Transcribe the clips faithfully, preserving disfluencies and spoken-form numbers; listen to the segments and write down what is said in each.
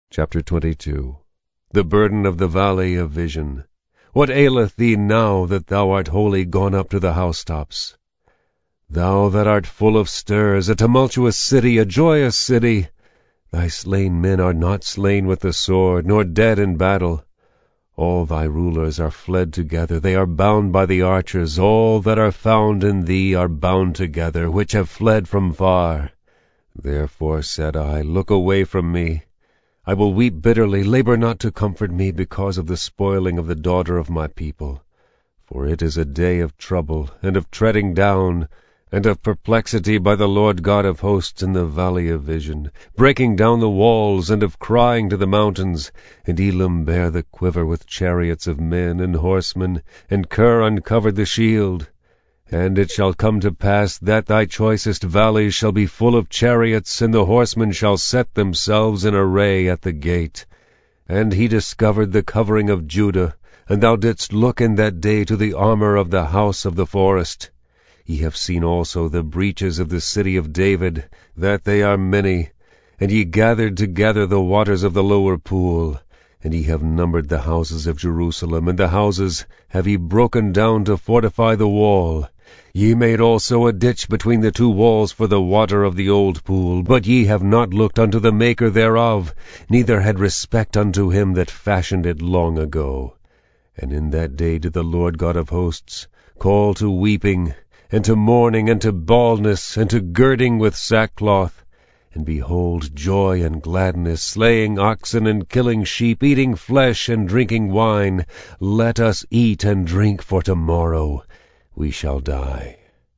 Chapter twenty-two. The burden of the valley of vision. What aileth thee now that thou art wholly gone up to the housetops? Thou that art full of stirs, a tumultuous city, a joyous city, thy slain men are not slain with the sword, nor dead in battle. All thy rulers are fled together, they are bound by the archers. All that are found in thee are bound together, which have fled from far. Therefore said I, Look away from me. I will weep bitterly, labor not to comfort me, because of the spoiling of the daughter of my people. For it is a day of trouble, and of treading down, and of perplexity by the Lord God of hosts in the valley of vision, breaking down the walls, and of crying to the mountains. And Elam bare the quiver with chariots of men and horsemen, and Kir uncovered the shield. And it shall come to pass that thy choicest valleys shall be full of chariots, and the horsemen shall set themselves in array at the gate. And he discovered the covering of Judah, and thou didst look in that day to the armor of the house of the forest. Ye have seen also the breaches of the city of David, that they are many. And ye gathered together the waters of the lower pool. And ye have numbered the houses of Jerusalem, and the houses have ye broken down to fortify the wall. Ye made also a ditch between the two walls for the water of the old pool, but ye have not looked unto the maker thereof, neither had respect unto him that fashioned it long ago. And in that day did the Lord God of hosts call to weeping, and to mourning, and to baldness, and to girding with sackcloth. And behold, joy and gladness, slaying oxen and killing sheep, eating flesh and drinking wine. Let us eat and drink, for tomorrow we shall die.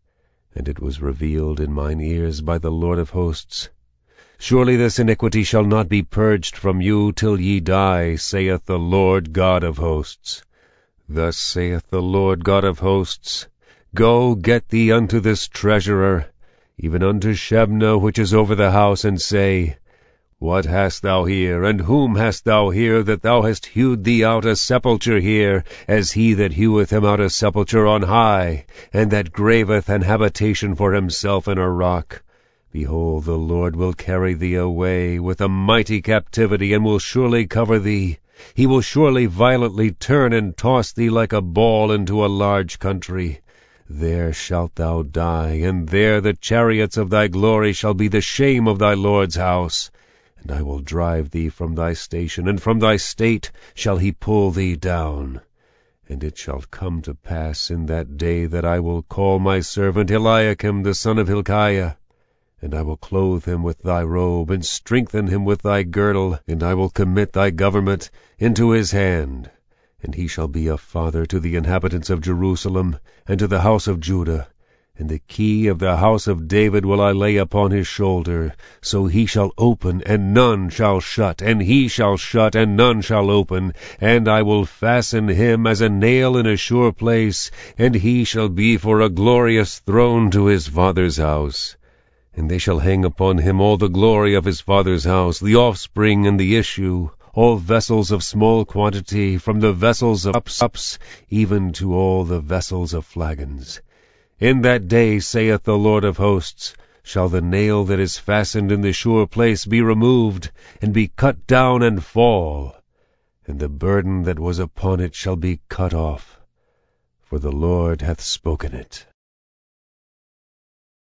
And it was revealed in mine ears by the Lord of hosts, Surely this iniquity shall not be purged from you till ye die, saith the Lord God of hosts. Thus saith the Lord God of hosts, Go, get thee unto this treasurer, even unto Shebna, which is over the house, and say, What hast thou here, and whom hast thou here, that thou hast hewed thee out a sepulchre here, as he that heweth him out a sepulchre on high, and that graveth an habitation for himself in a rock? Behold, the Lord will carry thee away with a mighty captivity, and will surely cover thee. He will surely violently turn and toss thee like a ball into a large country. There shalt thou die, and there the chariots of thy glory shall be the shame of thy Lord's house. And I will drive thee from thy station, and from thy state shall he pull thee down. And it shall come to pass in that day that I will call my servant Eliakim the son of Hilkiah, and I will clothe him with thy robe, and strengthen him with thy girdle, and I will commit thy government into his hand. And he shall be a father to the inhabitants of Jerusalem, and to the house of Judah. And the key of the house of David will I lay upon his shoulder. So he shall open, and none shall shut, and he shall shut, and none shall open. And I will fasten him as a nail in a sure place, and he shall be for a glorious throne to his father's house. And they shall hang upon him all the glory of his father's house, the offspring and the issue, all vessels of small quantity, from the vessels of ups, even to all the vessels of flagons. In that day, saith the Lord of hosts, shall the nail that is fastened in the sure place be removed, and be cut down and fall, and the burden that was upon it shall be cut off, for the Lord hath spoken it.